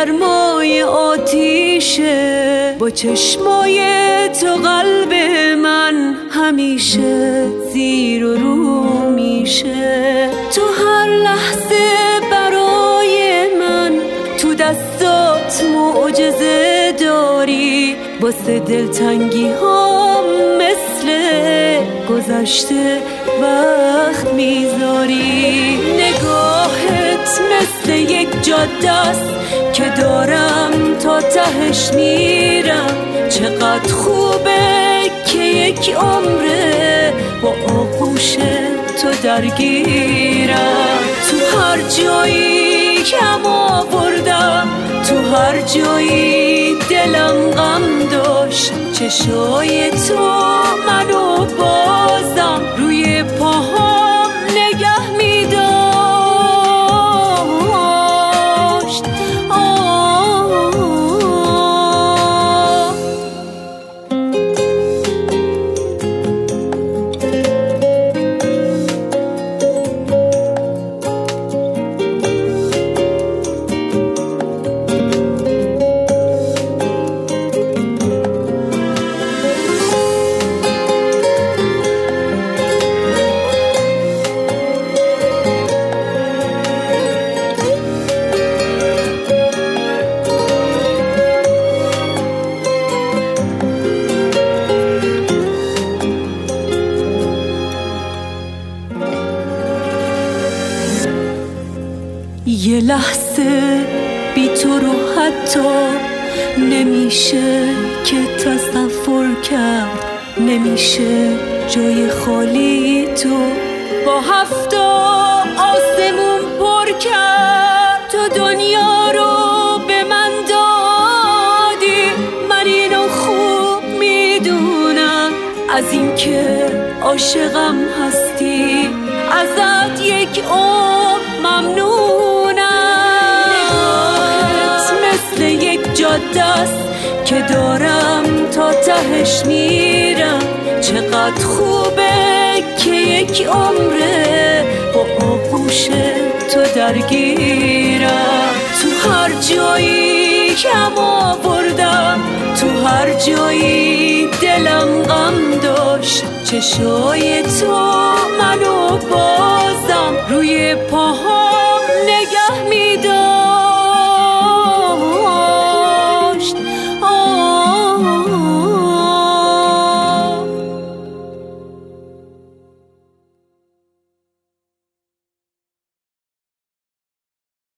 گرمای آتیشه، با چشمای تو قلب من همیشه زیر و رو میشه. تو هر لحظه برای من تو دستات معجزه داری، واسه دلتنگی ها مثل گذشته وقت میذاری. نگاهت مثل یک جاده است که دارم تا تهش میرم. چقدر خوبه که یک عمره با آغوش تو درگیرم. تو هر جایی کم آوردم، تو هر جایی دلم غم داشت، چشای تو منو بازم روی پاهام نگه می‌داشت. یه لحظه بی تو رو حتی نمیشه که تصور کرد. نمیشه جای خالی تو با 7 آسمون پر کرد. تو دنیا رو به من دادی، من اینو خوب میدونم. از این که عاشقم هستی ازت یک عمر ممنونم. مثل یک جاده است که دارم تا تهش میرم. چقدر خوبه که یک عمره با آغوش تو درگیرم. تو هر جایی کم آوردم، تو هر جایی دلم غم داشت، چشای تو منو بازم روی پاها